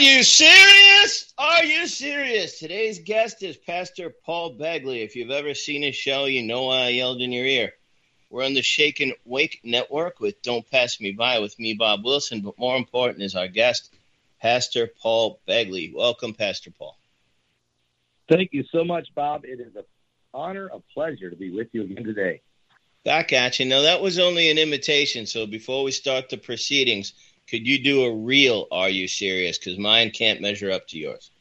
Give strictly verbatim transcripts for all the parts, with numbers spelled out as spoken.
you serious? Are you serious? Today's guest is Pastor Paul Begley. If you've ever seen his show, you know why I yelled in your ear. We're on the Shake and Wake Network with Don't Pass Me By with me, Bob Wilson. But more important is our guest, Pastor Paul Begley. Welcome, Pastor Paul. Thank you so much, Bob. It is an honor, a pleasure to be with you again today. Back at you. Now, that was only an imitation, so before we start the proceedings, could you do a real Are You Serious? Because mine can't measure up to yours.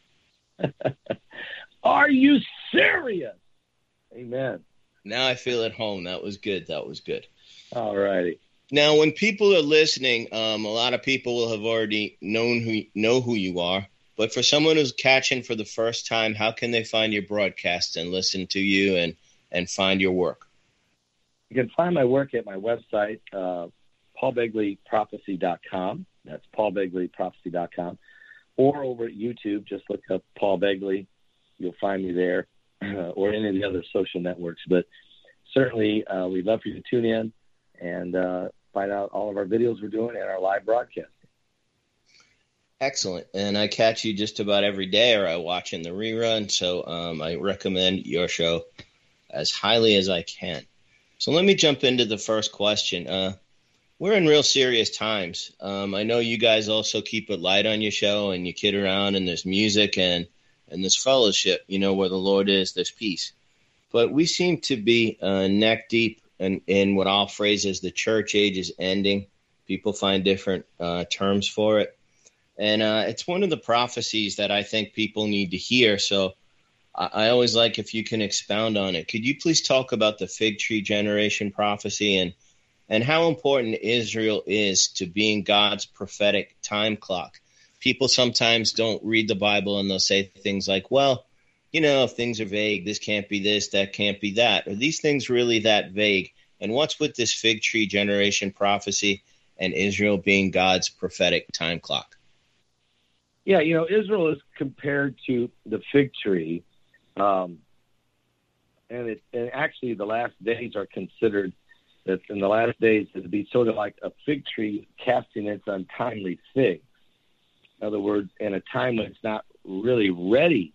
Are you serious? Amen. Now I feel at home. That was good. That was good. All righty. Now, when people are listening, um, a lot of people will have already known who know who you are. But for someone who's catching for the first time, how can they find your broadcast and listen to you and, and find your work? You can find my work at my website, uh, paul begley prophecy dot com. That's paul begley prophecy dot com. Or over at YouTube, just look up Paul Begley. You'll find me there, uh, or any of the other social networks. But certainly, uh, we'd love for you to tune in and uh, find out all of our videos we're doing and our live broadcast. Excellent. And I catch you just about every day, or I watch in the rerun. So um, I recommend your show as highly as I can. So let me jump into the first question. Uh, we're in real serious times. Um, I know you guys also keep it light on your show and you kid around and there's music and, and there's fellowship, you know, where the Lord is, there's peace. But we seem to be uh, neck deep in, in what I'll phrase as the church age is ending. People find different uh, terms for it. And uh, it's one of the prophecies that I think people need to hear. So I, I always like if you can expound on it. Could you please talk about the fig tree generation prophecy and, and how important Israel is to being God's prophetic time clock? People sometimes don't read the Bible and they'll say things like, well, you know, if things are vague, this can't be this, that can't be that. Are these things really that vague? And what's with this fig tree generation prophecy and Israel being God's prophetic time clock? Yeah, you know, Israel is compared to the fig tree, um, and, it, and actually the last days are considered that in the last days it would be sort of like a fig tree casting its untimely figs. In other words, in a time when it's not really ready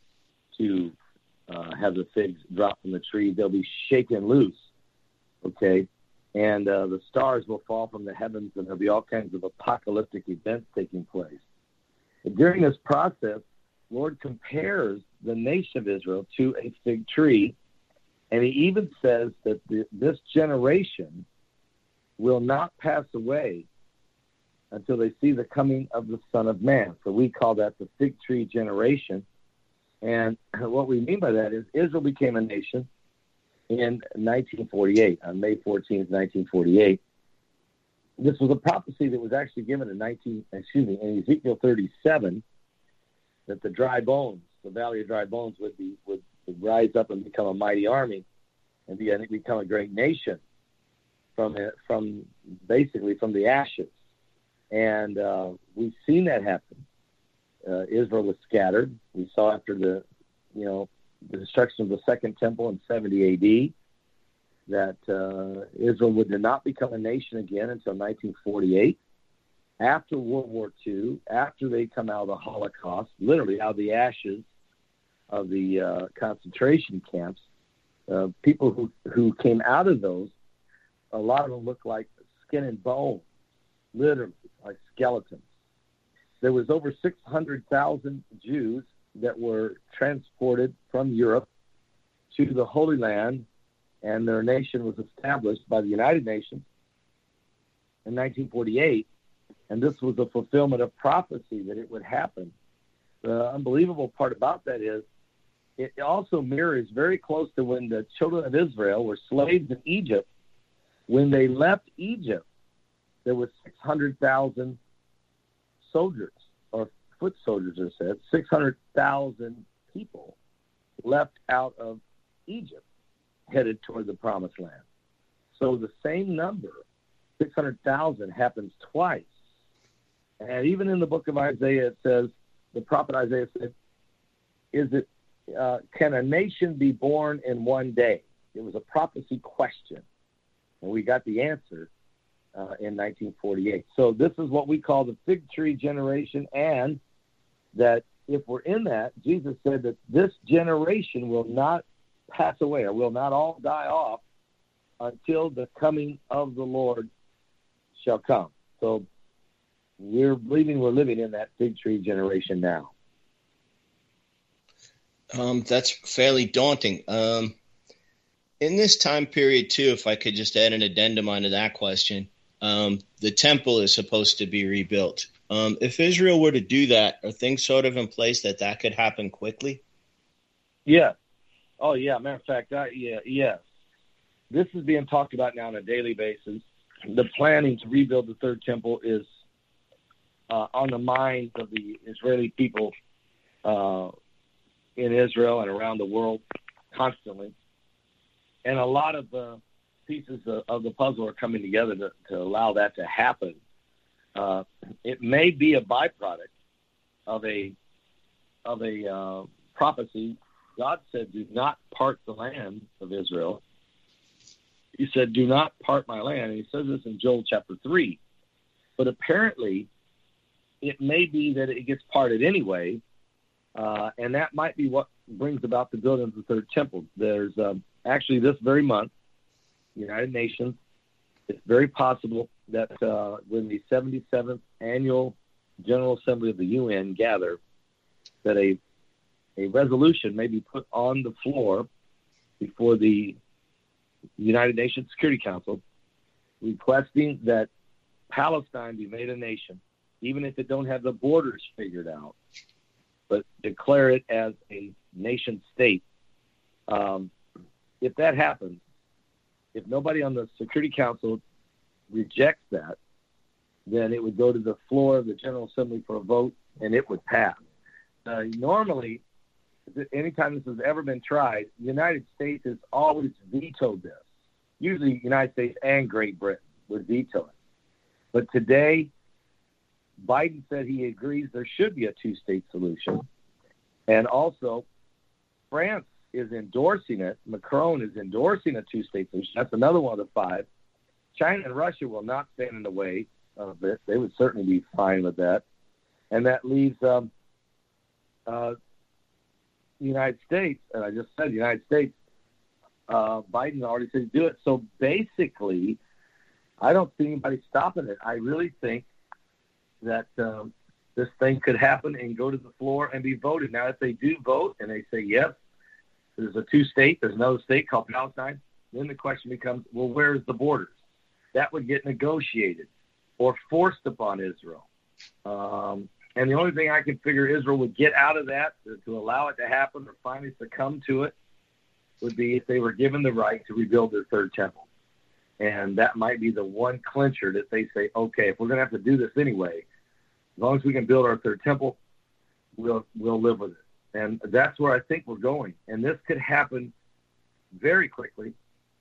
to uh, have the figs drop from the tree, they'll be shaken loose, okay? And uh, the stars will fall from the heavens, and there'll be all kinds of apocalyptic events taking place. During this process, Lord compares the nation of Israel to a fig tree, and he even says that the, this generation will not pass away until they see the coming of the Son of Man. So we call that the fig tree generation. And what we mean by that is Israel became a nation in nineteen forty-eight, on May fourteenth, nineteen forty-eight. This was a prophecy that was actually given in nineteen, excuse me, in Ezekiel thirty-seven, that the dry bones, the valley of dry bones, would be would, would rise up and become a mighty army, and be, and become a great nation from from basically from the ashes. And uh, we've seen that happen. Uh, Israel was scattered. We saw after the, you know, the destruction of the Second Temple in seventy A D that uh, Israel would not become a nation again until nineteen forty-eight. After World War Two, after they come out of the Holocaust, literally out of the ashes of the uh, concentration camps, uh, people who, who came out of those, a lot of them looked like skin and bone, literally, like skeletons. There was over six hundred thousand Jews that were transported from Europe to the Holy Land, and their nation was established by the United Nations in nineteen forty-eight, and this was a fulfillment of prophecy that it would happen. The unbelievable part about that is it also mirrors very close to when the children of Israel were slaves in Egypt. When they left Egypt, there was six hundred thousand soldiers, or foot soldiers, as I said, six hundred thousand people left out of Egypt, headed toward the Promised Land. So the same number, six hundred thousand, happens twice. And even in the book of Isaiah, it says, the prophet Isaiah said, is it, uh, can a nation be born in one day? It was a prophecy question. And we got the answer uh, in nineteen forty-eight. So this is what we call the fig tree generation and that if we're in that, Jesus said that this generation will not pass away or will not all die off until the coming of the Lord shall come. So we're believing we're living in that fig tree generation now. Um, that's fairly daunting. Um, in this time period, too, if I could just add an addendum onto that question, um, the temple is supposed to be rebuilt. Um, if Israel were to do that, are things sort of in place that that could happen quickly? Yeah. Oh, yeah. Matter of fact, I, yeah, yes. This is being talked about now on a daily basis. The planning to rebuild the third temple is uh, on the minds of the Israeli people uh, in Israel and around the world constantly. And a lot of the pieces of, of the puzzle are coming together to, to allow that to happen. Uh, it may be a byproduct of a of a uh, prophecy. God said, "Do not part the land of Israel." He said, "Do not part my land." And he says this in Joel chapter three. But apparently, it may be that it gets parted anyway, uh, and that might be what brings about the building of the third temple. There's um, actually this very month, United Nations, it's very possible that uh, when the seventy-seventh Annual General Assembly of the U N gather, that a a resolution may be put on the floor before the United Nations Security Council requesting that Palestine be made a nation, even if it don't have the borders figured out, but declare it as a nation state. Um, if that happens, if nobody on the Security Council rejects that, then it would go to the floor of the General Assembly for a vote, and it would pass. Uh, normally, anytime this has ever been tried, the United States has always vetoed this. Usually the United States and Great Britain would veto it. But today, Biden said he agrees there should be a two-state solution. And also, France is endorsing it. Macron is endorsing a two-state solution. That's another one of the five. China and Russia will not stand in the way of it. They would certainly be fine with that. And that leaves um, uh, the United States, and I just said the United States, uh, Biden already said do it. So basically, I don't see anybody stopping it. I really think that um, this thing could happen and go to the floor and be voted. Now, if they do vote and they say, yes, there's a two-state, there's another state called Palestine, then the question becomes, well, where's the borders? That would get negotiated or forced upon Israel. Um, and the only thing I can figure Israel would get out of that to, to allow it to happen or finally succumb to it would be if they were given the right to rebuild their third temple. And that might be the one clincher that they say, okay, if we're going to have to do this anyway, as long as we can build our third temple, we'll we'll live with it. And that's where I think we're going. And this could happen very quickly.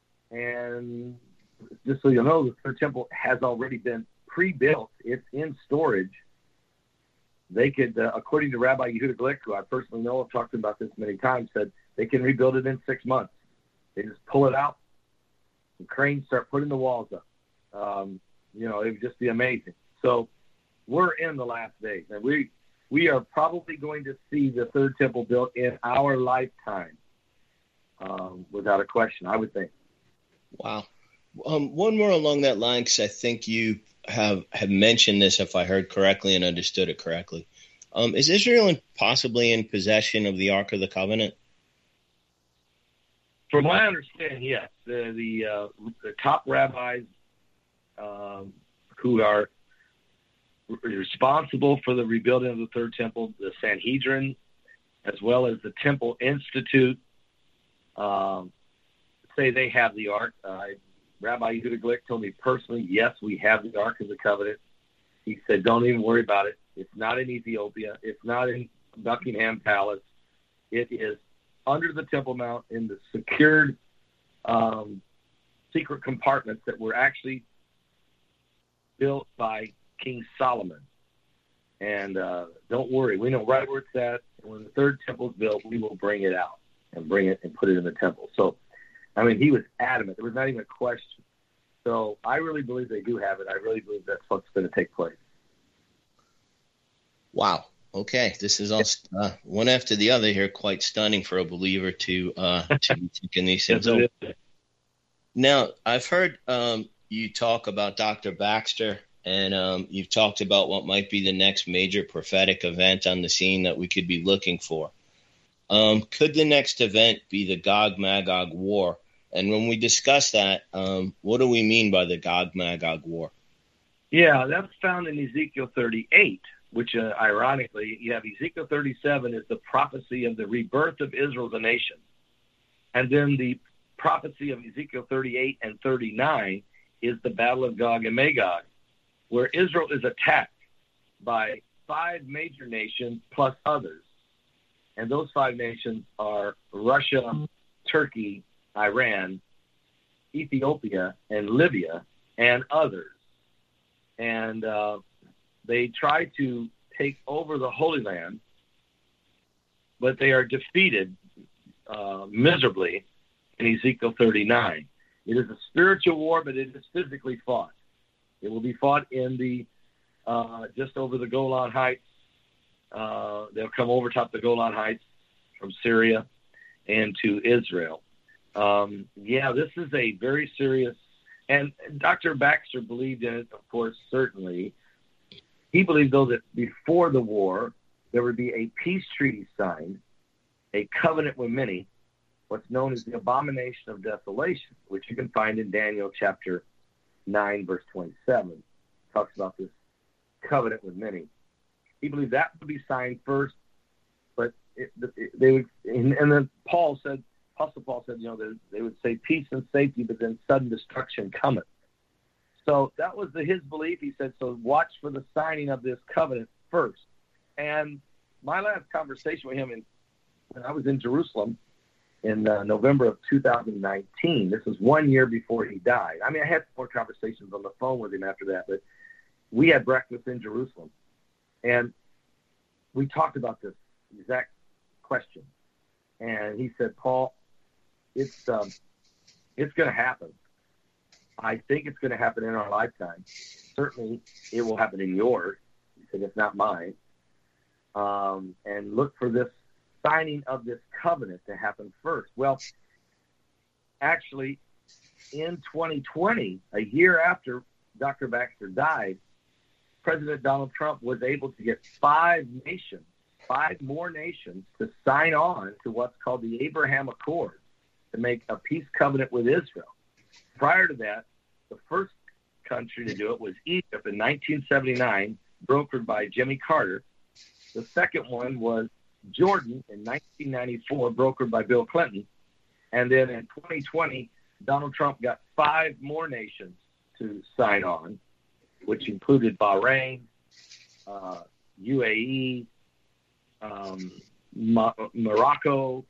And just so you know, the third temple has already been pre-built. It's in storage. They could, uh, according to Rabbi Yehuda Glick, who I personally know, I've talked about this many times, said they can rebuild it in six months. They just pull it out, and cranes start putting the walls up. Um, you know, it would just be amazing. So we're in the last days, and we we are probably going to see the third temple built in our lifetime, um, without a question, I would think. Wow. Um, one more along that line, because I think you have, have mentioned this, if I heard correctly and understood it correctly. Um, is Israel in, possibly in possession of the Ark of the Covenant? From my understanding, yes. The the, uh, the top rabbis um, who are responsible for the rebuilding of the third temple, the Sanhedrin, as well as the Temple Institute, um, say they have the Ark. Uh, Rabbi Yehuda Glick told me personally, yes, we have the Ark of the Covenant. He said, don't even worry about it. It's not in Ethiopia. It's not in Buckingham Palace. It is under the Temple Mount in the secured um, secret compartments that were actually built by King Solomon. And uh, don't worry, we know right where it's at. And when the third temple is built, we will bring it out and bring it and put it in the temple. So, I mean, he was adamant. There was not even a question. So I really believe they do have it. I really believe that's what's going to take place. Wow. Okay, this is all uh, one after the other here. Quite stunning for a believer to uh, to be thinking these things. Yes, over. it is. Now, I've heard um, you talk about Doctor Baxter, and um, you've talked about what might be the next major prophetic event on the scene that we could be looking for. Um, could the next event be the Gog-Magog War? And when we discuss that, um, what do we mean by the Gog-Magog War? Yeah, that's found in Ezekiel thirty-eight, which uh, ironically, you have Ezekiel thirty-seven is the prophecy of the rebirth of Israel as a nation. And then the prophecy of Ezekiel thirty-eight and thirty-nine is the Battle of Gog and Magog, where Israel is attacked by five major nations plus others. And those five nations are Russia, Turkey, Iran, Ethiopia, and Libya, and others. And uh, they try to take over the Holy Land, but they are defeated uh, miserably in Ezekiel thirty-nine. It is a spiritual war, but it is physically fought. It will be fought in the uh, just over the Golan Heights. Uh, they'll come over top the Golan Heights from Syria and to Israel. Um, yeah, this is a very serious, and Doctor Baxter believed in it, of course, certainly. He believed, though, that before the war, there would be a peace treaty signed, a covenant with many, what's known as the abomination of desolation, which you can find in Daniel chapter nine, verse twenty-seven. It talks about this covenant with many. He believed that would be signed first, but it, it, they would, and, and then Paul said, Apostle Paul said, you know, they, they would say peace and safety, but then sudden destruction cometh. So that was the, his belief. He said, so watch for the signing of this covenant first. And my last conversation with him, in, when I was in Jerusalem in uh, November of two thousand nineteen, this was one year before he died. I mean, I had more conversations on the phone with him after that, but we had breakfast in Jerusalem. And we talked about this exact question. And he said, Paul, it's um, it's going to happen. I think it's going to happen in our lifetime. Certainly, it will happen in yours. He said, if not mine. Um, and look for this signing of this covenant to happen first. Well, actually, in twenty twenty, a year after Doctor Baxter died, President Donald Trump was able to get five nations, five more nations, to sign on to what's called the Abraham Accords to make a peace covenant with Israel. Prior to that, the first country to do it was Egypt in nineteen seventy-nine, brokered by Jimmy Carter. The second one was Jordan in nineteen ninety-four, brokered by Bill Clinton. And then in twenty twenty, Donald Trump got five more nations to sign on, which included Bahrain, uh, U A E, um, Mo- Morocco,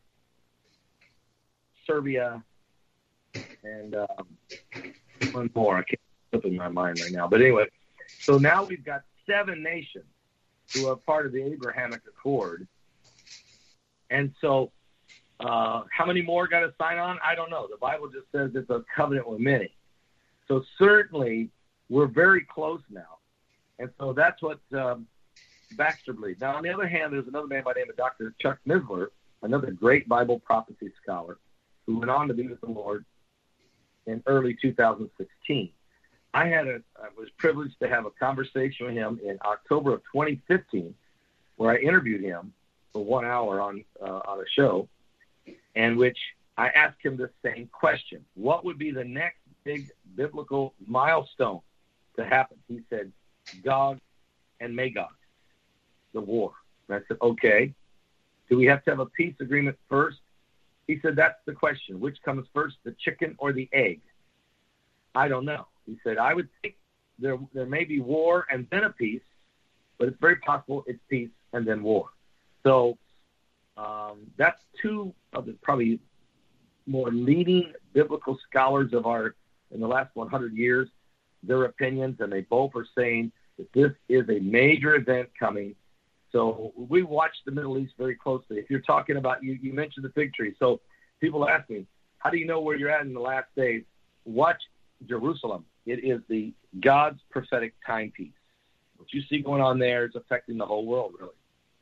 Serbia, and um, one more. I can't slip in my mind right now. But anyway, so now we've got seven nations who are part of the Abrahamic Accord. And so uh, how many more got to sign on? I don't know. The Bible just says it's a covenant with many. So certainly we're very close now. And so that's what um, Baxter believes. Now, on the other hand, there's another man by the name of Doctor Chuck Missler, another great Bible prophecy scholar, who went on to be with the Lord in early two thousand sixteen. I had a, I was privileged to have a conversation with him in October of twenty fifteen, where I interviewed him for one hour on uh, on a show, in which I asked him the same question: what would be the next big biblical milestone to happen? He said, Gog and Magog, the war. And I said, okay. Do we have to have a peace agreement first? He said, that's the question. Which comes first, the chicken or the egg? I don't know. He said, I would think there there may be war and then a peace, but it's very possible it's peace and then war. So um, that's two of the probably more leading biblical scholars of our, in the last one hundred years, their opinions, and they both are saying that this is a major event coming. So we watch the Middle East very closely. If you're talking about, you, you mentioned the fig tree. So people ask me, how do you know where you're at in the last days? Watch Jerusalem. It is the God's prophetic timepiece. What you see going on there is affecting the whole world, really.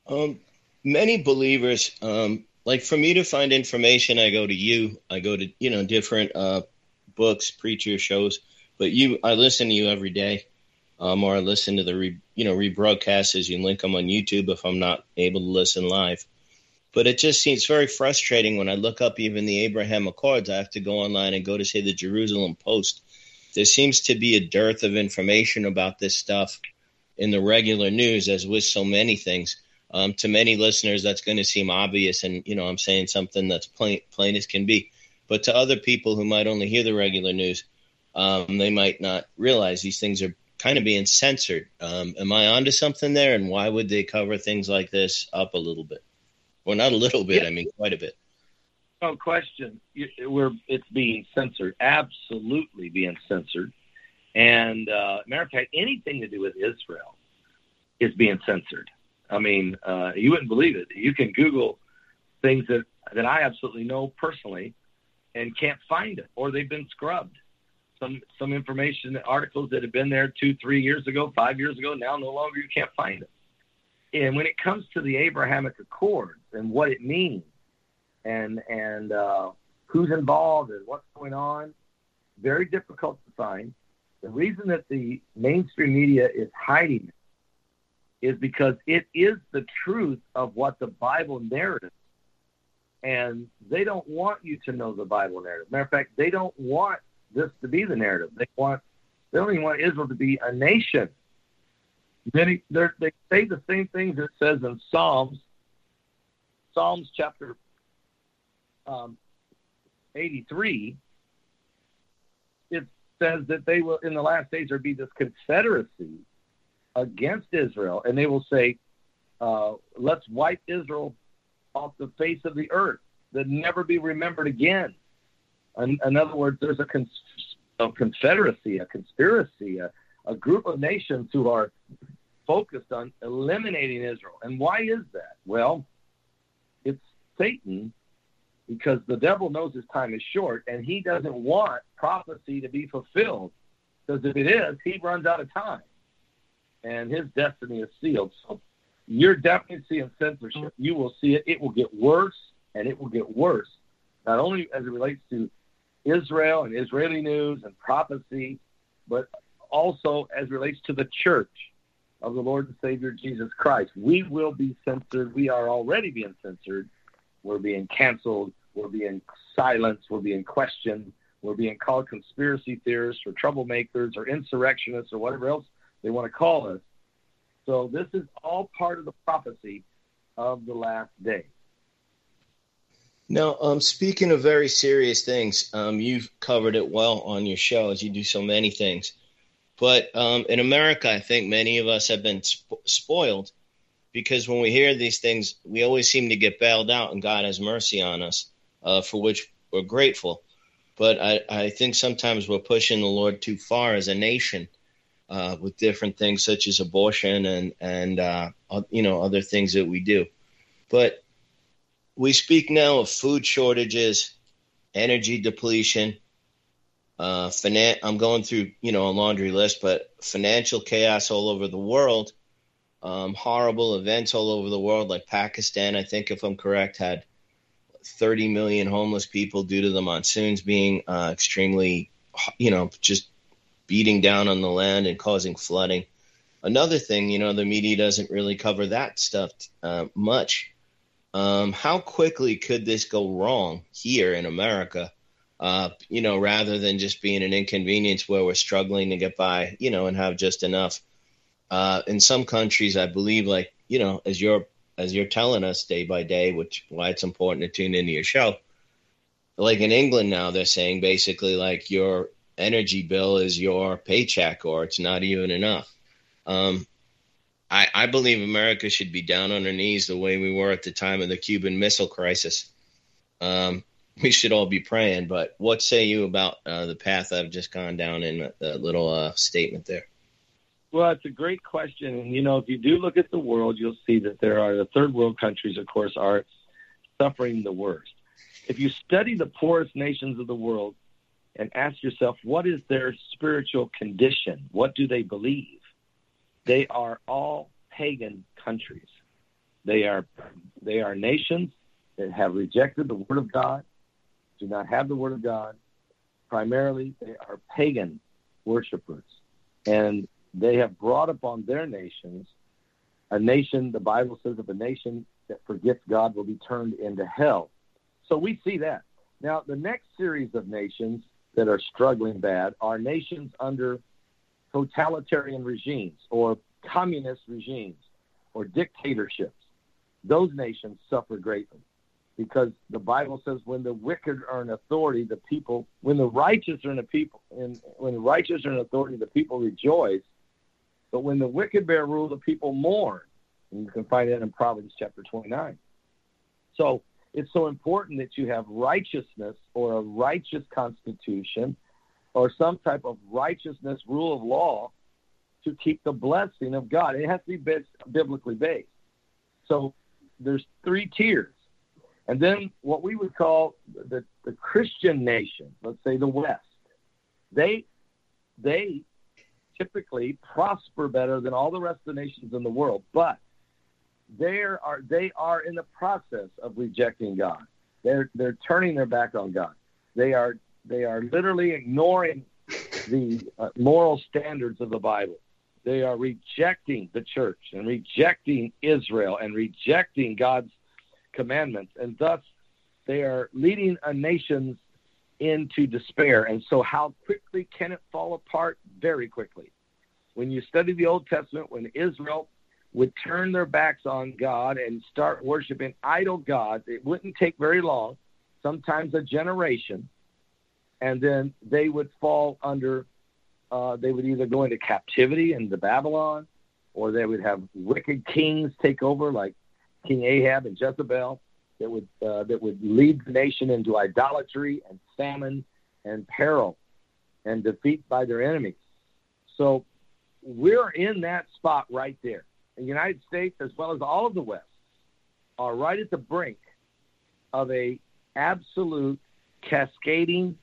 Um, many believers, um, like for me to find information, I go to you. I go to you know different uh, books, preacher shows. But you, I listen to you every day, um, or I listen to the re, you know rebroadcasts as you link them on YouTube if I'm not able to listen live. But it just seems very frustrating when I look up even the Abraham Accords. I have to go online and go to, say, the Jerusalem Post. There seems to be a dearth of information about this stuff in the regular news, as with so many things. Um, to many listeners, that's going to seem obvious, and you know, I'm saying something that's plain, plain as can be. But to other people who might only hear the regular news, um, they might not realize these things are kind of being censored. Um, am I onto something there? And why would they cover things like this up a little bit? Well, not a little bit. Yeah. I mean, quite a bit. No question. We're, it's being censored, absolutely being censored. And uh, matter of fact, anything to do with Israel is being censored. I mean, uh, you wouldn't believe it. You can Google things that, that I absolutely know personally and can't find it, or they've been scrubbed. Some some information, articles that have been there two, three years ago, five years ago, now no longer, you can't find it. And when it comes to the Abrahamic Accords and what it means and and uh, who's involved and what's going on, very difficult to find. The reason that the mainstream media is hiding it is because it is the truth of what the Bible narrative, and they don't want you to know the Bible narrative. Matter of fact, they don't want this to be the narrative. They want they only want Israel to be a nation. They they say the same things it says in Psalms, Psalms chapter um, eighty-three. It says that they will, in the last days, there be this confederacy against Israel, and they will say, uh, let's wipe Israel off the face of the earth, that never be remembered again. In, in other words, there's a, cons- a confederacy, a conspiracy, a, a group of nations who are focused on eliminating Israel. And why is that? Well, it's Satan, because the devil knows his time is short, and he doesn't want prophecy to be fulfilled, because if it is, he runs out of time, and his destiny is sealed. So you're definitely seeing censorship. You will see it. It will get worse, and it will get worse, not only as it relates to Israel and Israeli news and prophecy, but also as it relates to the church of the Lord and Savior Jesus Christ. We will be censored. We are already being censored. We're being canceled. We're being silenced. We're being questioned. We're being called conspiracy theorists or troublemakers or insurrectionists or whatever else they want to call us. So this is all part of the prophecy of the last day. Now, um, speaking of very serious things, um, you've covered it well on your show, as you do so many things. But um, in America, I think many of us have been sp- spoiled because when we hear these things, we always seem to get bailed out, and God has mercy on us, uh, for which we're grateful. But I, I think sometimes we're pushing the Lord too far as a nation uh, with different things such as abortion and, and uh, you know, other things that we do. But we speak now of food shortages, energy depletion, Uh, finan- I'm going through, you know, a laundry list, but financial chaos all over the world, um, horrible events all over the world, like Pakistan, I think, if I'm correct, had thirty million homeless people due to the monsoons being uh, extremely, you know, just beating down on the land and causing flooding. Another thing, you know, the media doesn't really cover that stuff uh, much. Um, how quickly could this go wrong here in America? Uh, you know, rather than just being an inconvenience where we're struggling to get by, you know, and have just enough. Uh, in some countries, I believe, like, you know, as you're as you're telling us day by day, which why it's important to tune into your show. Like in England now, they're saying basically like your energy bill is your paycheck, or it's not even enough. Um, I, I believe America should be down on her knees the way we were at the time of the Cuban Missile Crisis. Um, we should all be praying. But what say you about uh, the path I've just gone down in that little uh, statement there? Well, it's a great question. And, you know, if you do look at the world, you'll see that there are the third world countries, of course, are suffering the worst. If you study the poorest nations of the world and ask yourself, what is their spiritual condition? What do they believe? They are all pagan countries. They are they are nations that have rejected the Word of God, do not have the Word of God. Primarily, they are pagan worshipers. And they have brought upon their nations a nation, the Bible says, of a nation that forgets God will be turned into hell. So we see that. Now, the next series of nations that are struggling bad are nations under totalitarian regimes or communist regimes or dictatorships. Those nations suffer greatly because the Bible says when the wicked are in authority, the people, when the righteous are in a people, and when the righteous are in authority, the people rejoice. But when the wicked bear rule, the people mourn. And you can find that in Proverbs chapter twenty-nine. So it's so important that you have righteousness or a righteous constitution or some type of righteousness, rule of law to keep the blessing of God. It has to be based, biblically based. So there's three tiers. And then what we would call the, the Christian nation, let's say the West, they they typically prosper better than all the rest of the nations in the world, but they are they are in the process of rejecting God. They're they're turning their back on God. They are they are literally ignoring the uh, moral standards of the Bible. They are rejecting the church and rejecting Israel and rejecting God's commandments, and thus they are leading a nation into despair. And so how quickly can it fall apart? Very quickly. When you study the Old Testament, when Israel would turn their backs on God and start worshiping idol gods, it wouldn't take very long, sometimes a generation, and then they would fall under, uh, they would either go into captivity into Babylon, or they would have wicked kings take over like King Ahab and Jezebel that would uh, that would lead the nation into idolatry and famine and peril and defeat by their enemies. So we're in that spot right there. The United States, as well as all of the West, are right at the brink of a absolute cascading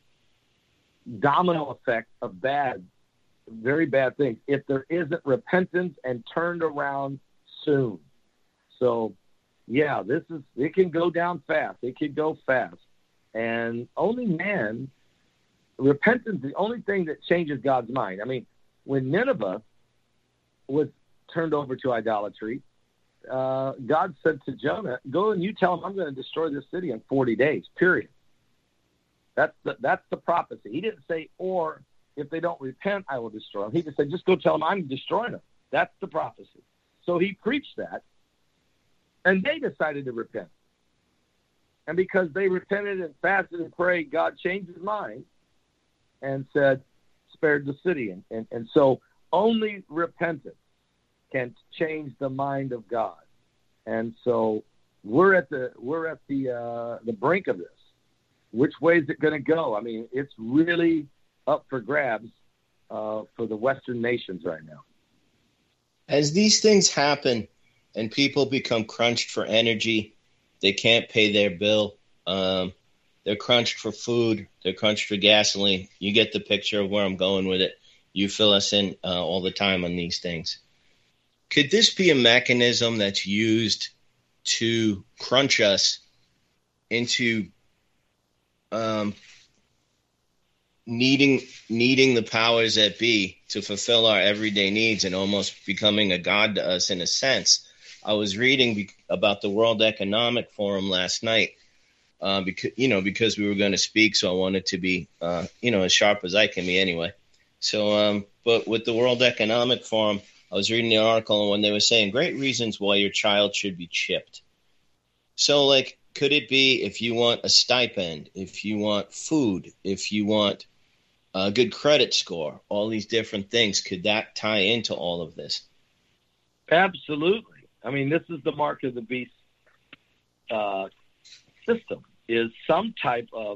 domino effect of bad, very bad things if there isn't repentance and turned around soon. So, yeah, this is, it can go down fast. It can go fast. And only man, repentance, the only thing that changes God's mind. I mean, when Nineveh was turned over to idolatry, uh, God said to Jonah, go and you tell him I'm going to destroy this city in forty days, period. That's the, that's the prophecy. He didn't say, or if they don't repent, I will destroy them. He just said, just go tell them I'm destroying them. That's the prophecy. So he preached that, and they decided to repent. And because they repented and fasted and prayed, God changed his mind and said, spared the city. And, and, and so only repentance can change the mind of God. And so we're at the we're at the uh, the brink of this. Which way is it going to go? I mean, it's really up for grabs uh, for the Western nations right now. As these things happen and people become crunched for energy, they can't pay their bill. Um, they're crunched for food. They're crunched for gasoline. You get the picture of where I'm going with it. You fill us in uh, all the time on these things. Could this be a mechanism that's used to crunch us into um, needing needing the powers that be to fulfill our everyday needs and almost becoming a god to us in a sense? I was reading be- about the World Economic Forum last night, uh, because you know because we were going to speak, so I wanted to be uh, you know as sharp as I can be anyway. So, um, but with the World Economic Forum, I was reading the article, and when they were saying great reasons why your child should be chipped. So, like, could it be if you want a stipend, if you want food, if you want a good credit score, all these different things, could that tie into all of this? Absolutely. I mean, this is the mark of the beast uh, system, is some type of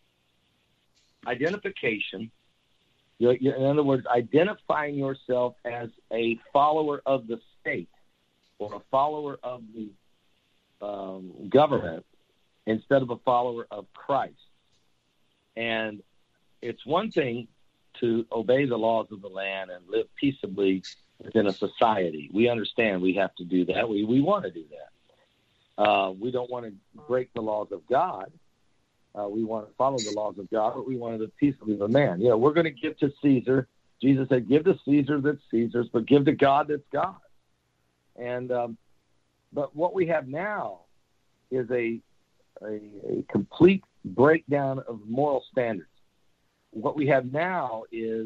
identification. In other words, identifying yourself as a follower of the state or a follower of the um, government instead of a follower of Christ. And it's one thing to obey the laws of the land and live peaceably within a society. We understand we have to do that. We, we want to do that. Uh, we don't want to break the laws of God. Uh, we want to follow the laws of God, but we want to peaceably with man. You know, we're going to give to Caesar. Jesus said, give to Caesar that's Caesar's, but give to God that's God. And um, but what we have now is a, a a complete breakdown of moral standards. What we have now is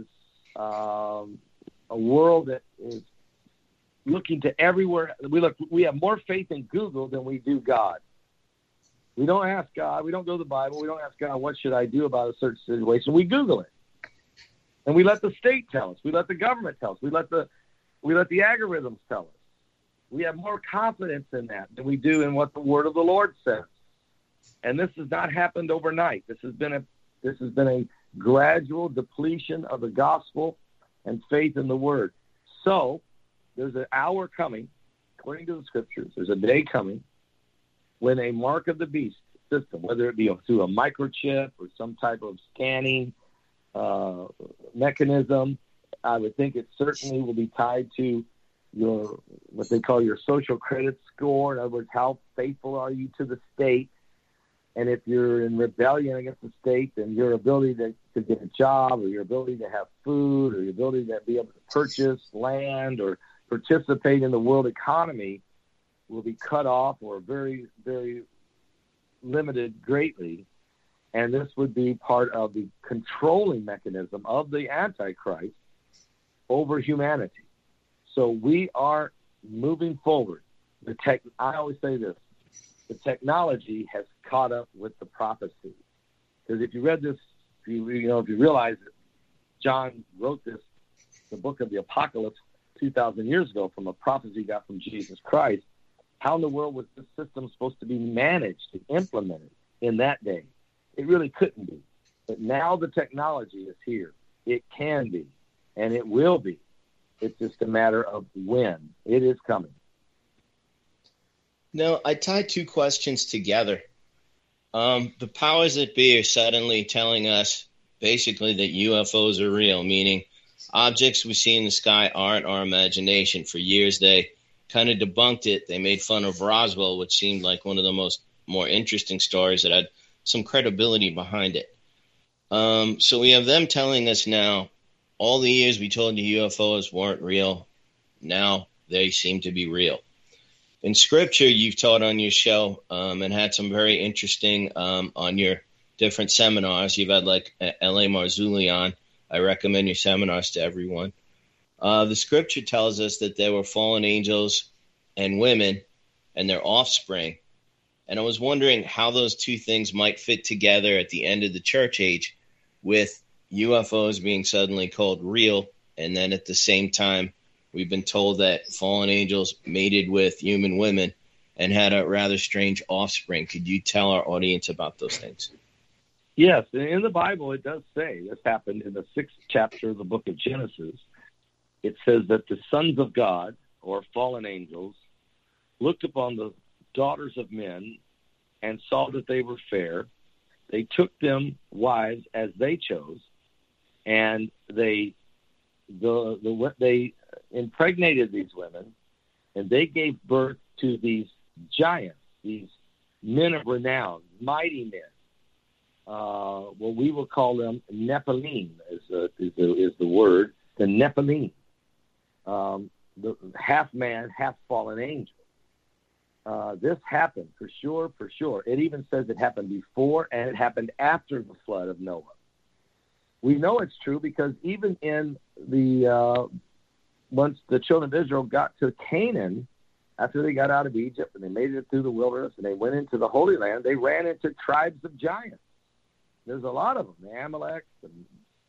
um, a world that is looking to everywhere. We look. We have more faith in Google than we do God. We don't ask God. We don't go to the Bible. We don't ask God, what should I do about a certain situation? We Google it, and we let the state tell us. We let the government tell us. We let the we let the algorithms tell us. We have more confidence in that than we do in what the Word of the Lord says. And this has not happened overnight. This has been a this has been a gradual depletion of the gospel and faith in the Word. So there's an hour coming, according to the Scriptures. There's a day coming when a mark of the beast system, whether it be through a microchip or some type of scanning uh, mechanism, I would think it certainly will be tied to your what they call your social credit score. In other words, how faithful are you to the state? And if you're in rebellion against the state, then your ability to, to get a job, or your ability to have food, or your ability to be able to purchase land or participate in the world economy will be cut off or very, very limited greatly. And this would be part of the controlling mechanism of the Antichrist over humanity. So we are moving forward. The tech, I always say this, the technology has caught up with the prophecy. Because if you read this, if you, you know, if you realize that John wrote this, the book of the Apocalypse, two thousand years ago from a prophecy he got from Jesus Christ, how in the world was this system supposed to be managed and implemented in that day? It really couldn't be. But now the technology is here. It can be, and it will be. It's just a matter of when. It is coming. No, I tied two questions together. Um, the powers that be are suddenly telling us basically that U F Os are real, meaning objects we see in the sky aren't our imagination. For years, they kind of debunked it. They made fun of Roswell, which seemed like one of the most more interesting stories that had some credibility behind it. Um, so we have them telling us now, all the years we told you U F Os weren't real, now they seem to be real. In Scripture, you've taught on your show um, and had some very interesting um, on your different seminars. You've had like L A Marzulli on. I recommend your seminars to everyone. Uh, the Scripture tells us that there were fallen angels and women and their offspring. And I was wondering how those two things might fit together at the end of the church age, with U F Os being suddenly called real, and then at the same time, we've been told that fallen angels mated with human women and had a rather strange offspring. Could you tell our audience about those things? Yes, in the Bible it does say this happened in the sixth chapter of the book of Genesis. It says that the sons of God, or fallen angels, looked upon the daughters of men and saw that they were fair. They took them wives as they chose, and they the the they impregnated these women, and they gave birth to these giants, these men of renown, mighty men. Uh, well, we will call them Nephilim, is, uh, is, the, is the word, the Nephilim, um, the half man, half fallen angel. Uh, this happened for sure, for sure. It even says it happened before and it happened after the flood of Noah. We know it's true because even in the uh, once the children of Israel got to Canaan, after they got out of Egypt and they made it through the wilderness and they went into the Holy Land, they ran into tribes of giants. There's a lot of them, the Amaleks and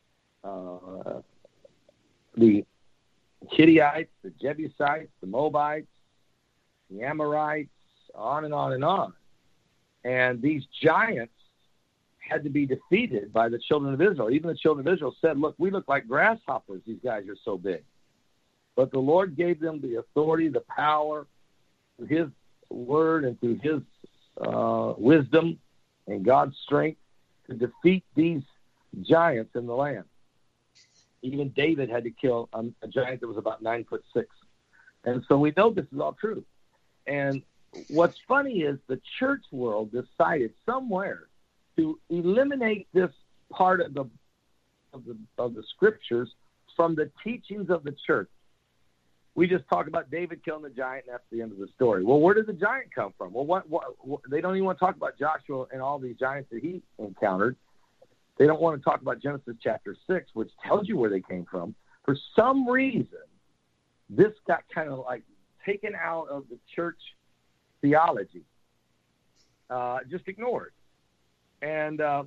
uh, the Hittite, the Jebusites, the Moabites, the Amorites, on and on and on. And these giants had to be defeated by the children of Israel. Even the children of Israel said, look, we look like grasshoppers. These guys are so big. But the Lord gave them the authority, the power, through his word and through his uh, wisdom and God's strength to defeat these giants in the land. Even David had to kill a, a giant that was about nine foot six. And so we know this is all true. And what's funny is the church world decided somewhere to eliminate this part of the of the of the scriptures from the teachings of the church. We just talk about David killing the giant, and that's the end of the story. Well, where did the giant come from? Well, what, what, what they don't even want to talk about Joshua and all these giants that he encountered. They don't want to talk about Genesis chapter six, which tells you where they came from. For some reason, this got kind of like taken out of the church theology, uh, just ignored. And uh,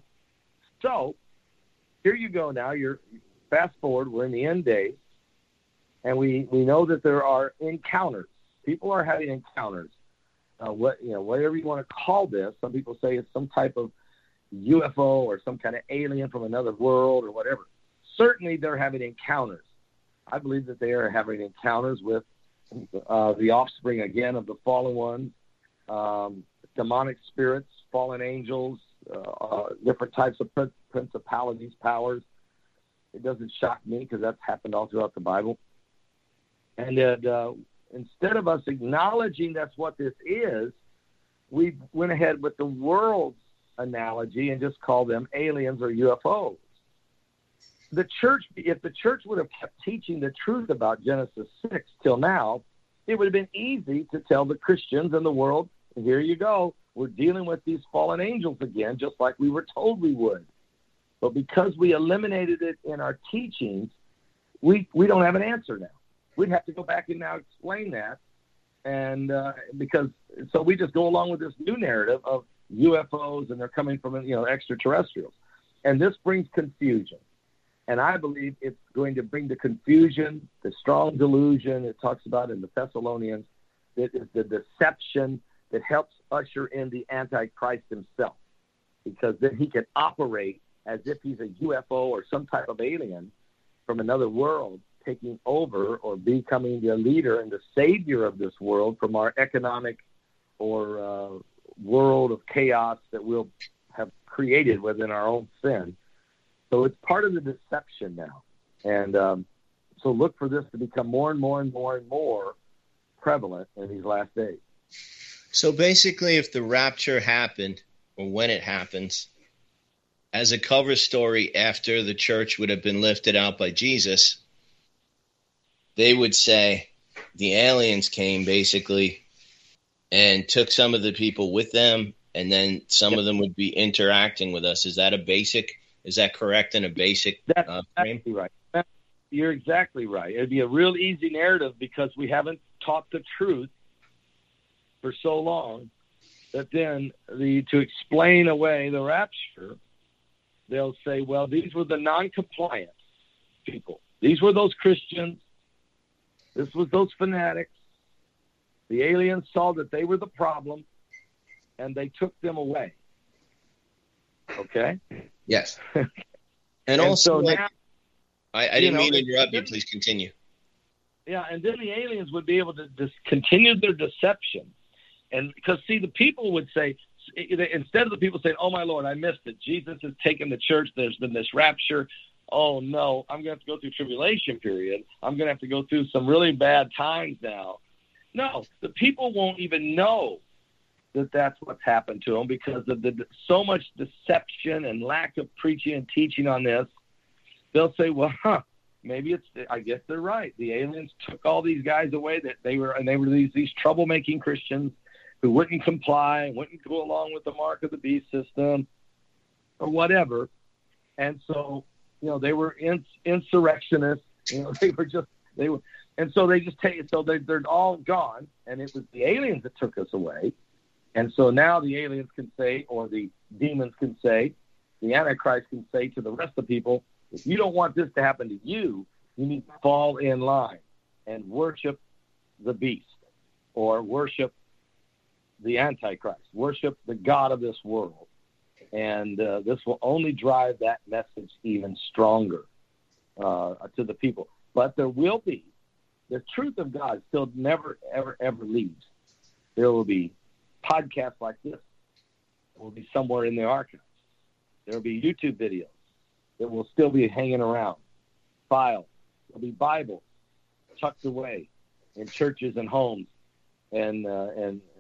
so here you go now. You're fast forward. We're in the end days. And we, we know that there are encounters. People are having encounters. Uh, what you know, whatever you want to call this. Some people say it's some type of U F O or some kind of alien from another world or whatever. Certainly, they're having encounters. I believe that they are having encounters with uh, the offspring again of the fallen ones, um, demonic spirits, fallen angels, uh, uh, different types of prin- principalities, powers. It doesn't shock me because that's happened all throughout the Bible. And that, uh, instead of us acknowledging that's what this is, we went ahead with the world's analogy and just called them aliens or U F Os. The church, if the church would have kept teaching the truth about Genesis six till now, it would have been easy to tell the Christians and the world, here you go, we're dealing with these fallen angels again, just like we were told we would. But because we eliminated it in our teachings, we, we don't have an answer now. We'd have to go back and now explain that. And uh, because, so we just go along with this new narrative of U F Os and they're coming from, you know, extraterrestrials. And this brings confusion. And I believe it's going to bring the confusion, the strong delusion it talks about in the Thessalonians. It is the deception that helps usher in the Antichrist himself, because then he can operate as if he's a U F O or some type of alien from another world, taking over or becoming the leader and the savior of this world from our economic or uh, world of chaos that we'll have created within our own sin. So it's part of the deception now. And um, so look for this to become more and more and more and more prevalent in these last days. So basically, if the rapture happened, or when it happens, as a cover story after the church would have been lifted out by Jesus, they would say the aliens came basically and took some of the people with them, and then some yep. of them would be interacting with us. Is that a basic, is that correct in a basic That's uh, frame? Exactly right. That's, you're exactly right. It'd be a real easy narrative because we haven't taught the truth for so long that then the to explain away the rapture, they'll say, well, these were the non-compliant people. These were those Christians. This was those fanatics. The aliens saw that they were the problem, and they took them away. Okay? Yes. And, and also, so like, now, I, I didn't know, mean to interrupt you. Please continue. Yeah, and then the aliens would be able to just continue their deception. And because, see, the people would say, instead of the people saying, oh, my Lord, I missed it. Jesus has taken the church. There's been this rapture. Oh, no, I'm going to have to go through tribulation period. I'm going to have to go through some really bad times now. No, the people won't even know that that's what's happened to them because of the so much deception and lack of preaching and teaching on this. They'll say, well, huh, maybe it's, I guess they're right. The aliens took all these guys away that they were, and they were these, these troublemaking Christians who wouldn't comply, wouldn't go along with the mark of the beast system or whatever. And so, you know, they were ins- insurrectionists. You know, they were just, they were, and so they just take it. So they, they're all gone. And it was the aliens that took us away. And so now the aliens can say, or the demons can say, the Antichrist can say to the rest of the people, if you don't want this to happen to you, you need to fall in line and worship the beast or worship the Antichrist, worship the God of this world. And uh, this will only drive that message even stronger uh, to the people. But there will be, the truth of God still never, ever, ever leaves. There will be podcasts like this. There will be somewhere in the archives. There will be YouTube videos that will still be hanging around, files. There will be Bibles tucked away in churches and homes and, uh, and,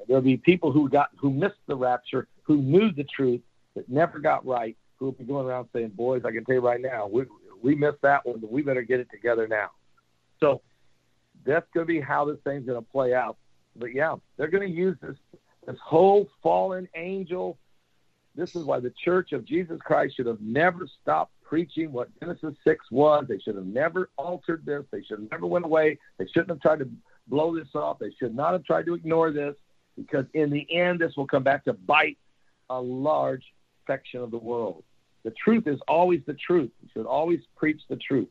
there'll be people who got who missed the rapture, who knew the truth, that never got right, who will be going around saying, boys, I can tell you right now, we, we missed that one, but we better get it together now. So that's going to be how this thing's going to play out. But, yeah, they're going to use this, this whole fallen angel. This is why the Church of Jesus Christ should have never stopped preaching what Genesis six was. They should have never altered this. They should have never went away. They shouldn't have tried to blow this off. They should not have tried to ignore this, because in the end, this will come back to bite a large section of the world. The truth is always the truth. You should always preach the truth.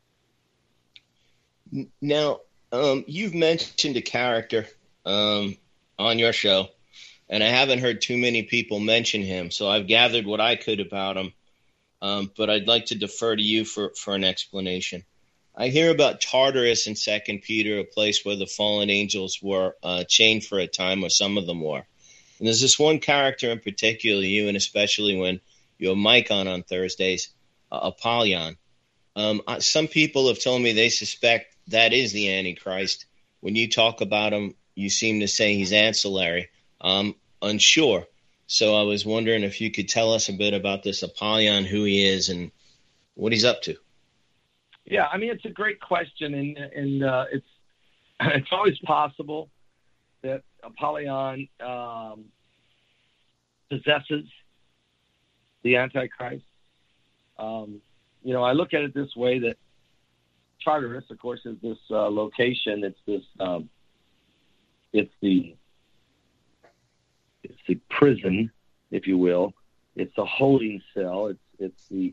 Now, um, you've mentioned a character um, on your show, and I haven't heard too many people mention him, so I've gathered what I could about him, um, but I'd like to defer to you for, for an explanation. I hear about Tartarus in Second Peter, a place where the fallen angels were uh, chained for a time, or some of them were. And there's this one character in particular, you and especially when you have Mike on on Thursdays, uh, Apollyon. Um, uh, some people have told me they suspect that is the Antichrist. When you talk about him, you seem to say he's ancillary. I'm unsure. So I was wondering if you could tell us a bit about this Apollyon, who he is and what he's up to. Yeah, I mean, it's a great question, and, and uh, it's it's always possible that Apollyon um, possesses the Antichrist. Um, you know, I look at it this way, that Tartarus, of course, is this uh, location. It's this, um, it's the, it's the prison, if you will. It's the holding cell. It's it's the,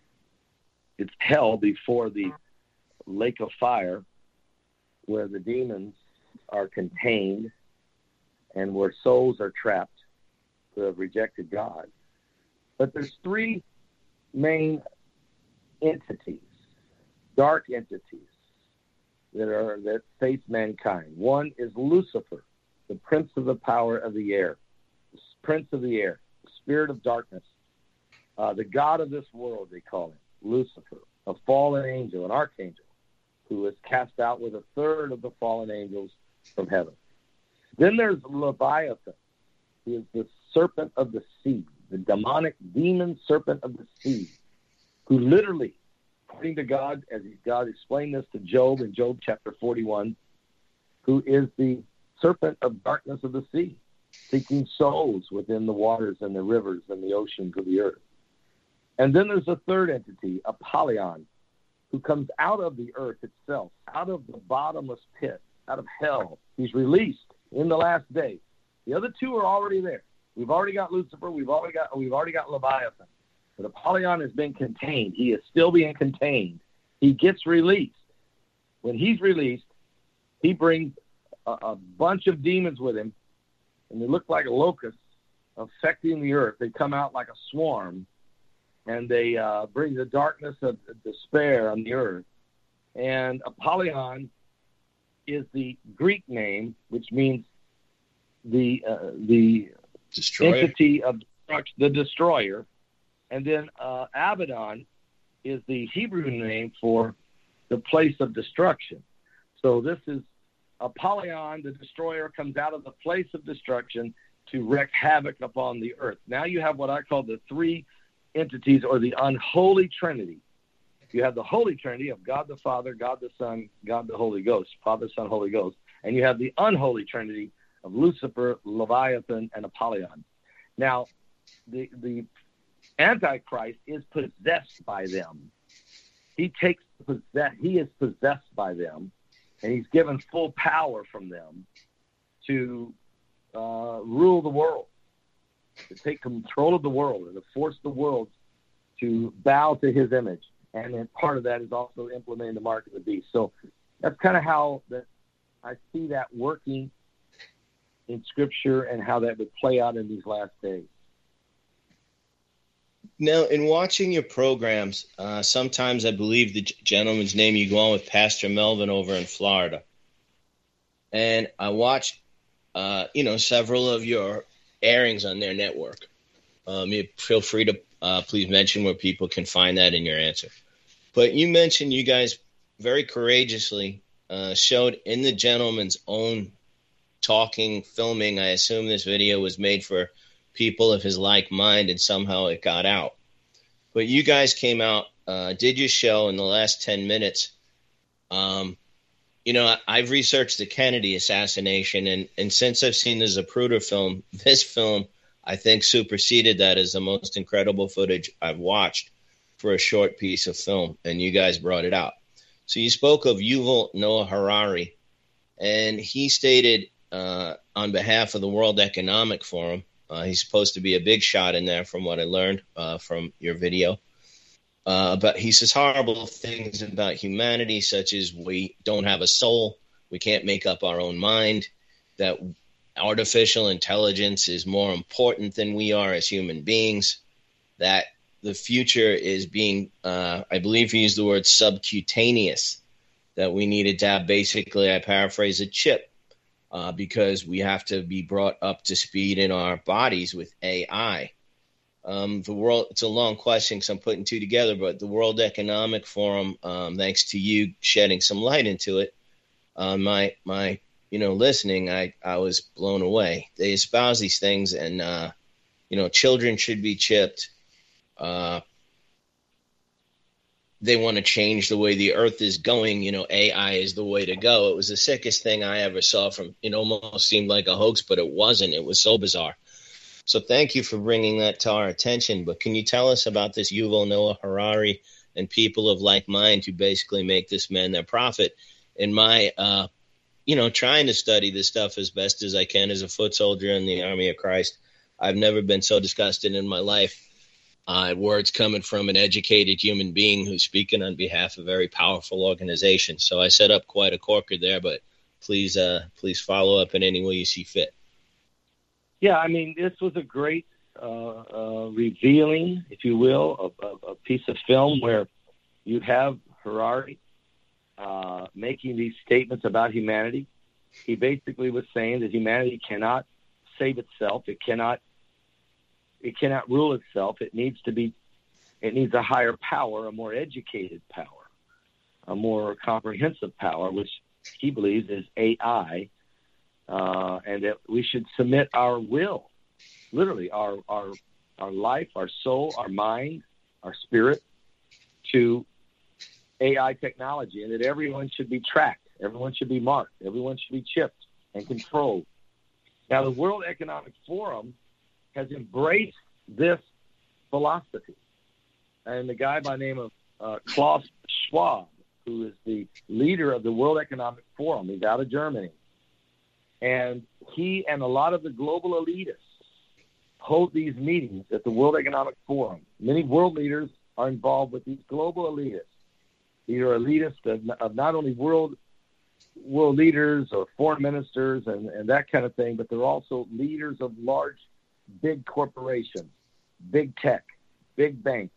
it's hell before the lake of fire, where the demons are contained and where souls are trapped who have rejected God. But there's three main entities, dark entities, that are that face mankind. One is Lucifer, the prince of the power of the air, the prince of the air, the spirit of darkness, uh, the god of this world, they call him, Lucifer, a fallen angel, an archangel, who is cast out with a third of the fallen angels from heaven. Then there's Leviathan, who is the serpent of the sea, the demonic demon serpent of the sea, who literally, according to God, as God explained this to Job in Job chapter forty-one, who is the serpent of darkness of the sea, seeking souls within the waters and the rivers and the oceans of the earth. And then there's a third entity, Apollyon, who comes out of the earth itself, out of the bottomless pit, out of hell. He's released in the last day. The other two are already there. We've already got Lucifer. We've already got we've already got Leviathan. But Apollyon has been contained. He is still being contained. He gets released. When he's released, he brings a, a bunch of demons with him, and they look like locusts affecting the earth. They come out like a swarm, and they uh, bring the darkness of despair on the earth. And Apollyon is the Greek name, which means the uh, the Destroyer. entity of destruction, the destroyer. And then uh, Abaddon is the Hebrew name for the place of destruction. So this is Apollyon, the destroyer, comes out of the place of destruction to wreak havoc upon the earth. Now you have what I call the three entities, or the unholy trinity. You have the holy trinity of God the Father, God the Son, God the Holy Ghost, Father, Son, Holy Ghost. And you have the unholy trinity of Lucifer, Leviathan, and Apollyon. Now, the the Antichrist is possessed by them. He takes possess. He is possessed by them, and he's given full power from them to uh, rule the world, to take control of the world, and to force the world to bow to his image. And then part of that is also implementing the mark of the beast. So that's kind of how that I see that working in Scripture, and how that would play out in these last days. Now, in watching your programs, uh, sometimes I believe the g- gentleman's name you go on with, Pastor Melvin over in Florida. And I watched, uh, you know, several of your airings on their network. Um, you feel free to uh, please mention where people can find that in your answer. But you mentioned you guys very courageously uh, showed in the gentleman's own talking, filming. I assume this video was made for people of his like mind, and somehow it got out. But you guys came out, uh, did your show in the last ten minutes. Um, you know, I, I've researched the Kennedy assassination, and, and since I've seen the Zapruder film, this film, I think, superseded that as the most incredible footage I've watched for a short piece of film, and you guys brought it out. So you spoke of Yuval Noah Harari, and he stated uh, on behalf of the World Economic Forum, uh, he's supposed to be a big shot in there from what I learned uh, from your video, uh, but he says horrible things about humanity, such as we don't have a soul, we can't make up our own mind, that artificial intelligence is more important than we are as human beings, that the future is being, uh, I believe he used the word subcutaneous, that we needed to have basically, I paraphrase, a chip, uh, because we have to be brought up to speed in our bodies with A I. Um, the world, it's a long question because I'm putting two together, but the World Economic Forum, um, thanks to you shedding some light into it, uh, my, my, you know, listening, I, I was blown away. They espouse these things, and, uh, you know, children should be chipped. Uh, they want to change the way the earth is going. You know, A I is the way to go. It was the sickest thing I ever saw. From it almost seemed like a hoax, but it wasn't. It was so bizarre. So thank you for bringing that to our attention. But can you tell us about this Yuval Noah Harari and people of like mind who basically make this man their prophet? In my, uh, you know, trying to study this stuff as best as I can as a foot soldier in the Army of Christ, I've never been so disgusted in my life. Uh, words coming from an educated human being who's speaking on behalf of a very powerful organization. So I set up quite a corker there, but please, uh, please follow up in any way you see fit. Yeah, I mean, this was a great uh, uh, revealing, if you will, of, of a piece of film where you have Harari uh, making these statements about humanity. He basically was saying that humanity cannot save itself. It cannot It cannot rule itself. It needs to be, it needs a higher power, a more educated power, a more comprehensive power, which he believes is A I, uh, and that we should submit our will, literally our, our, our life, our soul, our mind, our spirit to A I technology, and that everyone should be tracked. Everyone should be marked. Everyone should be chipped and controlled. Now, the World Economic Forum has embraced this philosophy. And the guy by the name of uh, Klaus Schwab, who is the leader of the World Economic Forum, he's out of Germany. And he and a lot of the global elitists hold these meetings at the World Economic Forum. Many world leaders are involved with these global elitists. These are elitists of, of not only world world leaders or foreign ministers and, and that kind of thing, but they're also leaders of large big corporations, big tech, big bank,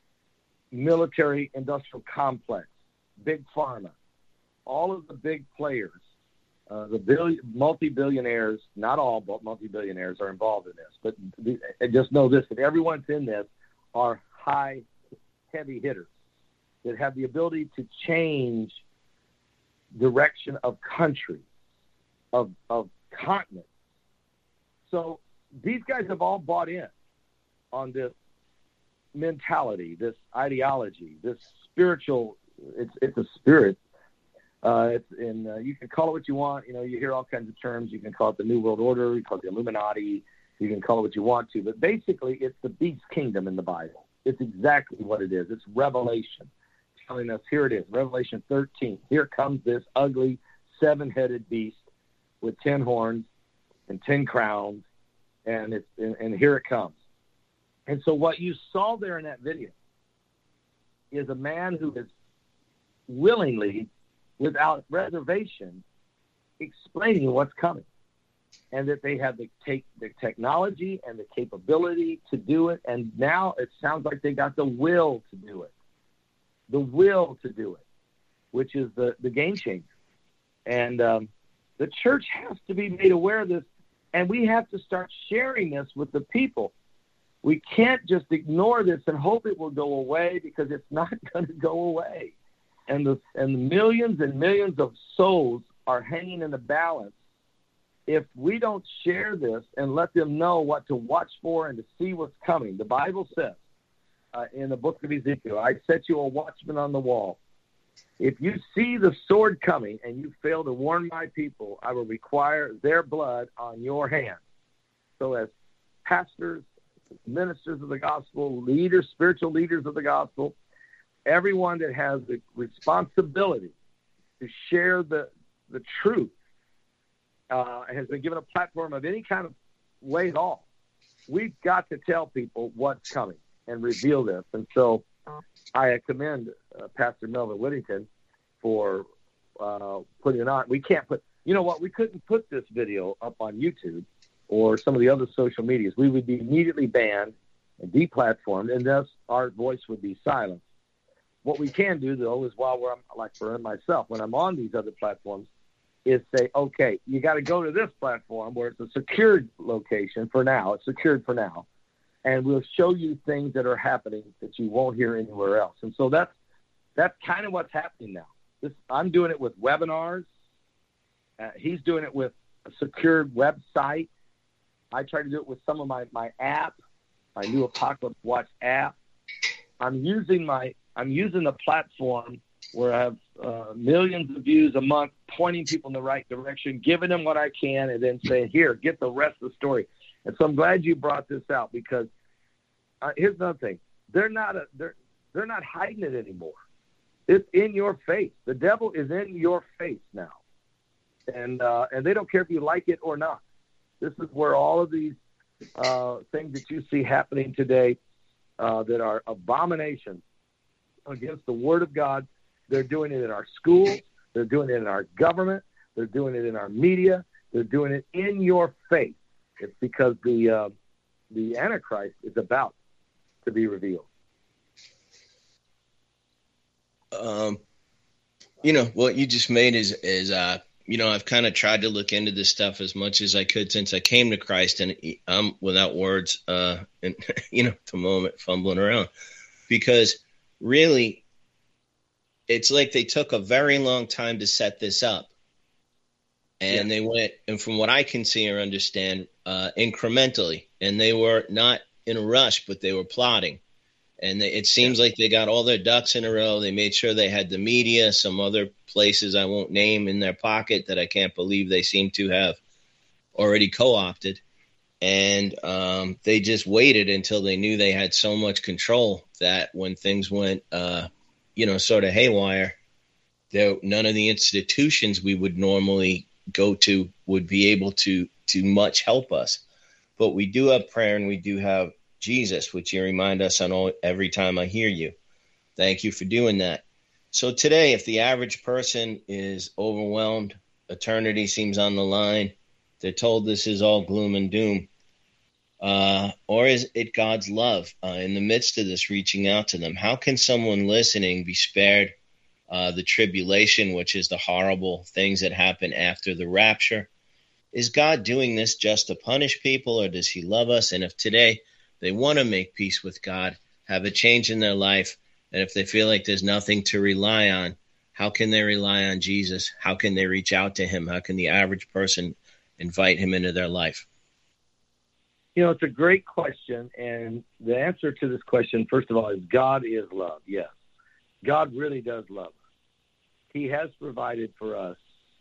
military industrial complex, big pharma, all of the big players, uh, the billion, multi-billionaires, not all, but multi-billionaires are involved in this. But the, just know this, that everyone's in this are high, heavy hitters that have the ability to change direction of countries, of, of continents. So these guys have all bought in on this mentality, this ideology, this spiritual. It's it's a spirit. Uh, it's in. Uh, you can call it what you want. You know, you hear all kinds of terms. You can call it the New World Order. You call it the Illuminati. You can call it what you want to. But basically, it's the beast kingdom in the Bible. It's exactly what it is. It's Revelation, telling us here it is, Revelation thirteen. Here comes this ugly seven-headed beast with ten horns and ten crowns. And it's and, and here it comes. And so what you saw there in that video is a man who is willingly, without reservation, explaining what's coming, and that they have the take the technology and the capability to do it. And now it sounds like they got the will to do it, the will to do it, which is the, the game changer. And um, the church has to be made aware of this. And we have to start sharing this with the people. We can't just ignore this and hope it will go away, because it's not going to go away. And the and millions and millions of souls are hanging in the balance if we don't share this and let them know what to watch for and to see what's coming, the Bible says uh, in the book of Ezekiel, I set you a watchman on the wall. If you see the sword coming and you fail to warn my people, I will require their blood on your hands. So as pastors, ministers of the gospel, leaders, spiritual leaders of the gospel, everyone that has the responsibility to share the, the truth uh, has been given a platform of any kind of way at all. We've got to tell people what's coming and reveal this. And so I commend uh, Pastor Melvin Whittington for uh, putting it on. We can't put, you know what, we couldn't put this video up on YouTube or some of the other social medias. We would be immediately banned and deplatformed, and thus our voice would be silenced. What we can do, though, is while we're, like for myself, when I'm on these other platforms, is say, okay, you got to go to this platform where it's a secured location for now. It's secured for now. And we'll show you things that are happening that you won't hear anywhere else. And so that's that's kind of what's happening now. This, I'm doing it with webinars. Uh, he's doing it with a secured website. I try to do it with some of my, my app, my new Apocalypse Watch app. I'm using my I'm using the platform where I have uh, millions of views a month, pointing people in the right direction, giving them what I can, and then saying, here, get the rest of the story. And so I'm glad you brought this out, because uh, here's another thing. They're not a, they're they're not hiding it anymore. It's in your face. The devil is in your face now. And uh, and they don't care if you like it or not. This is where all of these uh, things that you see happening today uh, that are abominations against the Word of God, they're doing it in our schools. They're doing it in our government. They're doing it in our media. They're doing it in your face. It's because the uh, the Antichrist is about to be revealed. Um, you know, what you just made is, is uh, you know, I've kind of tried to look into this stuff as much as I could since I came to Christ, and I'm without words, uh, and, you know, at the moment, fumbling around, because really, it's like they took a very long time to set this up. And yeah. they went, and from what I can see or understand, uh, incrementally. And they were not in a rush, but they were plotting. And they, it seems yeah. like they got all their ducks in a row. They made sure they had the media, some other places I won't name, in their pocket that I can't believe they seem to have already co-opted. And um, they just waited until they knew they had so much control that when things went, uh, you know, sort of haywire, there, none of the institutions we would normally go to would be able to to much help us. But we do have prayer, and we do have Jesus, which you remind us on all, every time I hear you. Thank you for doing that. So today, if the average person is overwhelmed, eternity seems on the line, they're told this is all gloom and doom, uh, or is it God's love uh, in the midst of this reaching out to them? How can someone listening be spared Uh, the tribulation, which is the horrible things that happen after the rapture? Is God doing this just to punish people, or does he love us? And if today they want to make peace with God, have a change in their life, and if they feel like there's nothing to rely on, how can they rely on Jesus? How can they reach out to him? How can the average person invite him into their life? You know, it's a great question. And the answer to this question, first of all, is God is love. Yes. God really does love us. He has provided for us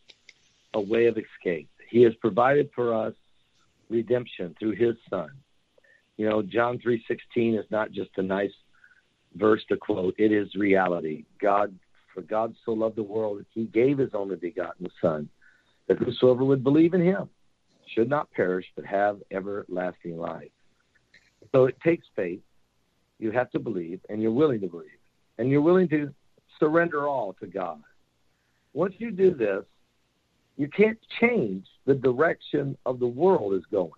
a way of escape. He has provided for us redemption through his son. You know, John three sixteen is not just a nice verse to quote. It is reality. God, for God so loved the world that he gave his only begotten son, that whosoever would believe in him should not perish, but have everlasting life. So it takes faith. You have to believe, and you're willing to believe. And you're willing to surrender all to God. Once you do this, you can't change the direction of the world is going.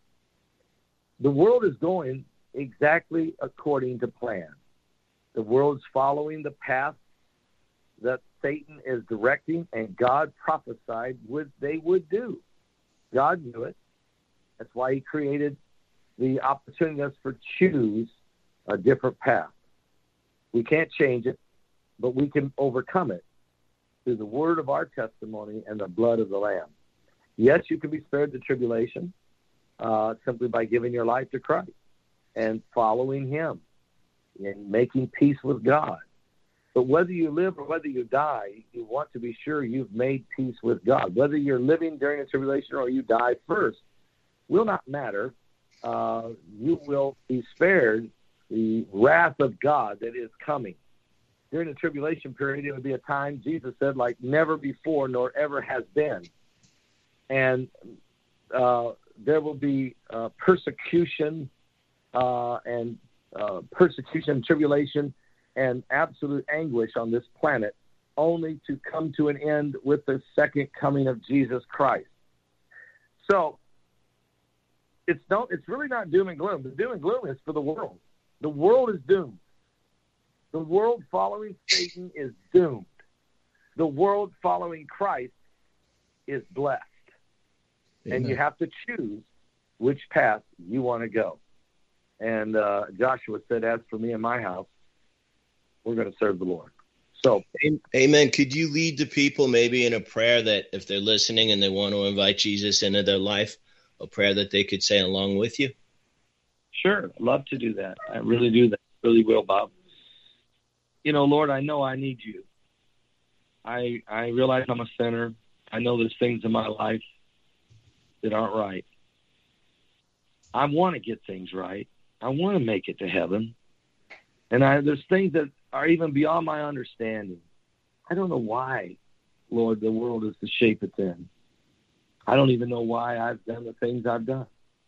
The world is going exactly according to plan. The world is following the path that Satan is directing, and God prophesied what they would do. God knew it. That's why he created the opportunity for choose a different path. We can't change it, but we can overcome it through the word of our testimony and the blood of the Lamb. Yes, you can be spared the tribulation uh, simply by giving your life to Christ and following him and making peace with God. But whether you live or whether you die, you want to be sure you've made peace with God. Whether you're living during the tribulation or you die first will not matter. Uh, you will be spared the wrath of God that is coming. During the tribulation period, it would be a time, Jesus said, like never before nor ever has been. And uh, there will be uh, persecution uh, and uh, persecution, tribulation, and absolute anguish on this planet, only to come to an end with the second coming of Jesus Christ. So it's no, it's really not doom and gloom. The doom and gloom is for the world. The world is doomed. The world following Satan is doomed. The world following Christ is blessed. Amen. And you have to choose which path you want to go. And uh, Joshua said, as for me and my house, we're going to serve the Lord. So, amen. Could you lead the people maybe in a prayer that if they're listening and they want to invite Jesus into their life, a prayer that they could say along with you? Sure. I'd love to do that. I really do that. Really will, Bob. You know, Lord, I know I need you. I I realize I'm a sinner. I know there's things in my life that aren't right. I want to get things right. I want to make it to heaven. And I, there's things that are even beyond my understanding. I don't know why, Lord, the world is the shape it's in. I don't even know why I've done the things I've done.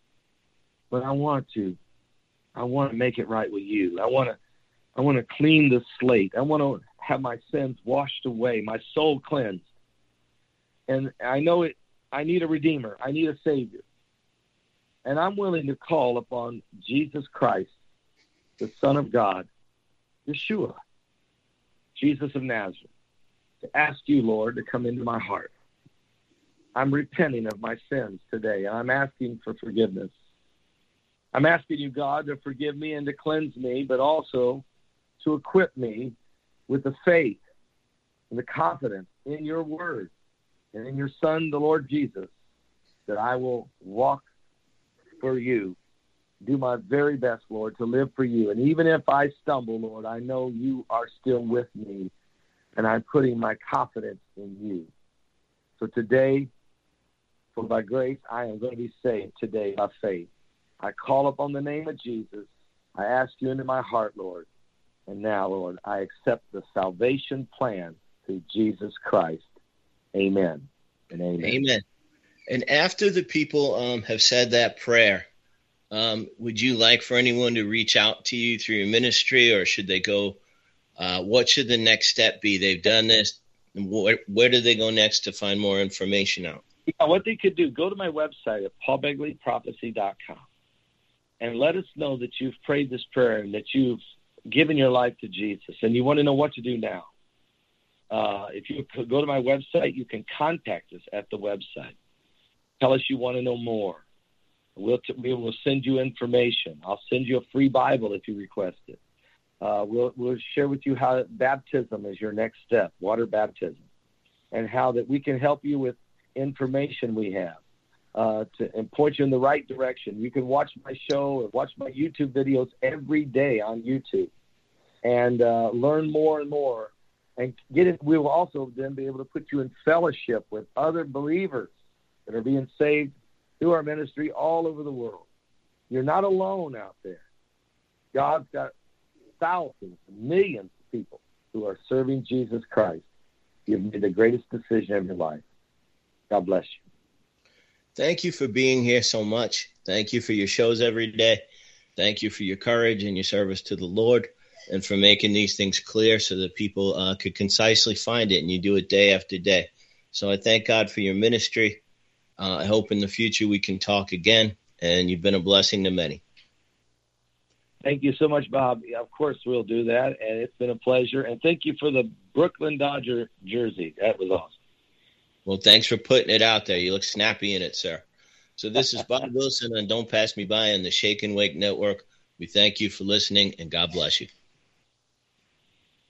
But I want to. I want to make it right with you. I want to I want to clean the slate. I want to have my sins washed away, my soul cleansed. And I know it. I need a Redeemer. I need a Savior. And I'm willing to call upon Jesus Christ, the Son of God, Yeshua, Jesus of Nazareth, to ask you, Lord, to come into my heart. I'm repenting of my sins today. I'm asking for forgiveness. I'm asking you, God, to forgive me and to cleanse me, but also to equip me with the faith and the confidence in your word and in your Son, the Lord Jesus, that I will walk for you, do my very best, Lord, to live for you. And even if I stumble, Lord, I know you are still with me, and I'm putting my confidence in you. So today, for by grace, I am going to be saved today by faith. I call upon the name of Jesus. I ask you into my heart, Lord. And now, Lord, I accept the salvation plan through Jesus Christ. Amen and amen. Amen. And after the people um, have said that prayer, um, would you like for anyone to reach out to you through your ministry, or should they go, uh, what should the next step be? They've done this. Where, where do they go next to find more information out? Yeah, what they could do, go to my website at paul begley prophecy dot com and let us know that you've prayed this prayer and that you've given your life to Jesus and you want to know what to do now. Uh, if you could go to my website, you can contact us at the website. Tell us you want to know more. We'll t- we will send you information. I'll send you a free Bible if you request it. Uh, we'll, we'll share with you how baptism is your next step, water baptism, and how that we can help you with information we have uh, to and point you in the right direction. You can watch my show or watch my YouTube videos every day on YouTube and uh, learn more and more. And get it. We will also then be able to put you in fellowship with other believers that are being saved through our ministry all over the world. You're not alone out there. God's got thousands, millions of people who are serving Jesus Christ. You've made the greatest decision of your life. God bless you. Thank you for being here so much. Thank you for your shows every day. Thank you for your courage and your service to the Lord, and for making these things clear so that people uh, could concisely find it, and you do it day after day. So I thank God for your ministry. Uh, I hope in the future we can talk again, and you've been a blessing to many. Thank you so much, Bob. Yeah, of course we'll do that, and it's been a pleasure. And thank you for the Brooklyn Dodger jersey. That was awesome. Well, thanks for putting it out there. You look snappy in it, sir. So this is Bob Wilson on Don't Pass Me By on the Shake and Wake Network. We thank you for listening, and God bless you.